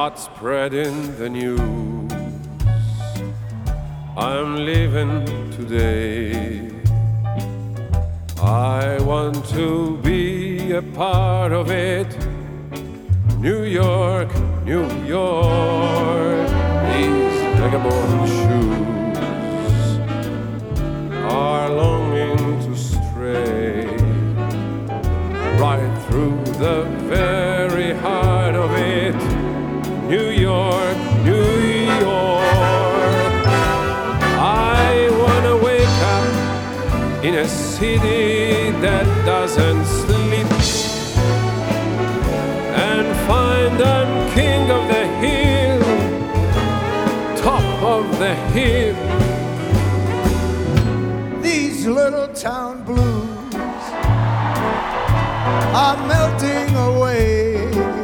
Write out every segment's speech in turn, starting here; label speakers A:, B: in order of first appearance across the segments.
A: start spreading the news. I'm leaving today. I want to be a part of it. New York, New York, these vagabond shoes are longing to stray right through the very heart of it. New York, New York. I wanna wake up in a city that doesn't sleep and find I'm king of the hill, top of the hill.
B: These little town blues are melting away.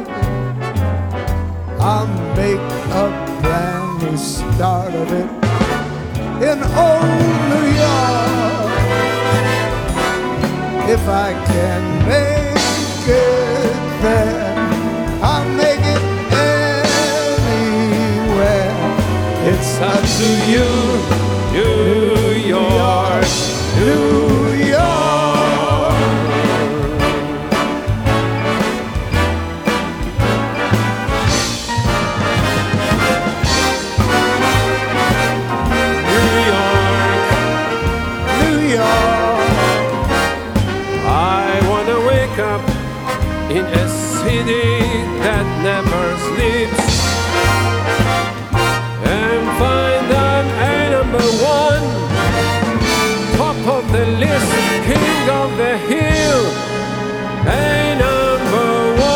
B: I'll make a brand new start of it in old New York. If I can make it there, I'll make it anywhere. It's up to you,
A: New York,
B: New York.
A: In a city that never sleeps and find I'm a number one, top of the list, king of the hill, a number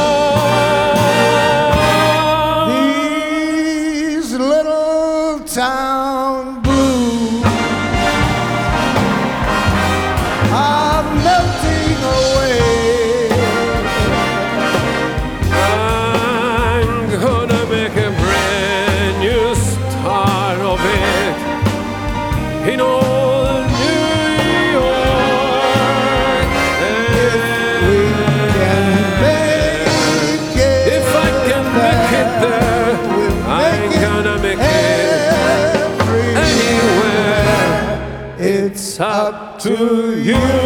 B: one. These little town blues are melting away.
A: In old New York, if I can make it there, I'm gonna make it anywhere.
B: It's up to you.